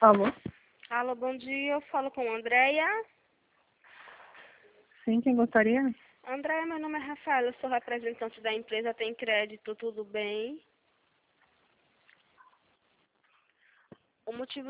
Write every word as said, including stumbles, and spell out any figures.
Alô? Alô, bom dia. Eu falo com a Andréia. Sim, quem gostaria? Andréia, meu nome é Rafaela, eu sou representante da empresa Tem Crédito, tudo bem? O motivo